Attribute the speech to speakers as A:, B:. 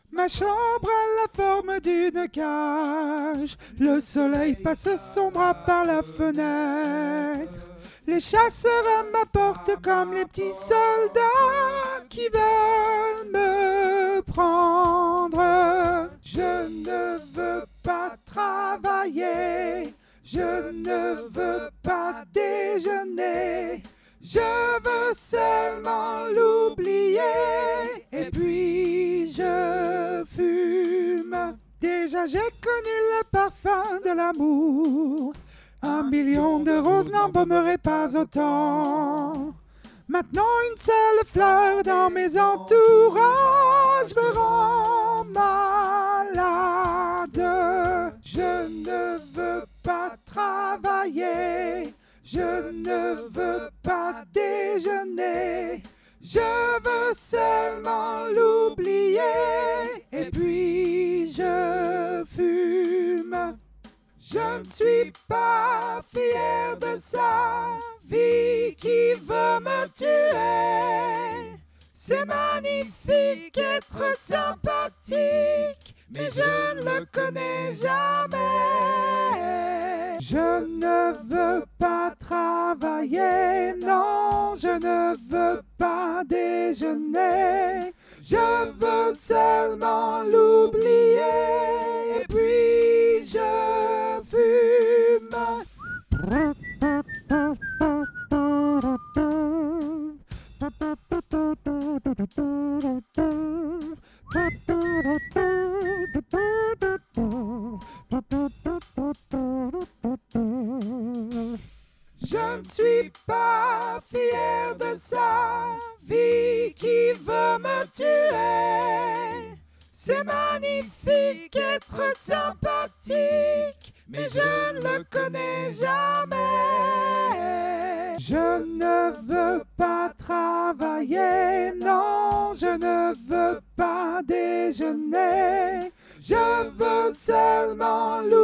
A: Ma chambre a la forme d'une cage. Le soleil passe son bras par la fenêtre. Les chasseurs m'apportent comme les petits soldats qui veulent me prendre. Je ne veux pas travailler, je ne veux pas déjeuner. Je veux seulement l'oublier et puis je fume. Déjà j'ai connu le parfum de l'amour. 1 million de roses n'embaumerait pas autant. Maintenant une seule fleur dans mes entourages me rend malade. Je ne veux pas travailler, je ne veux pas déjeuner. Je veux seulement l'oublier et puis je fume. Je ne suis pas fier de sa vie qui veut me tuer. C'est magnifique être sympathique, mais je ne le connais jamais. Je ne veux pas travailler, non, je ne veux pas déjeuner. Je veux seulement l'oublier et puis je fume. Je ne suis pas fier de sa vie qui veut me tuer. C'est magnifique être sympathique, mais je ne le connais jamais. Je ne veux pas travailler, non, je ne veux pas déjeuner. Je veux seulement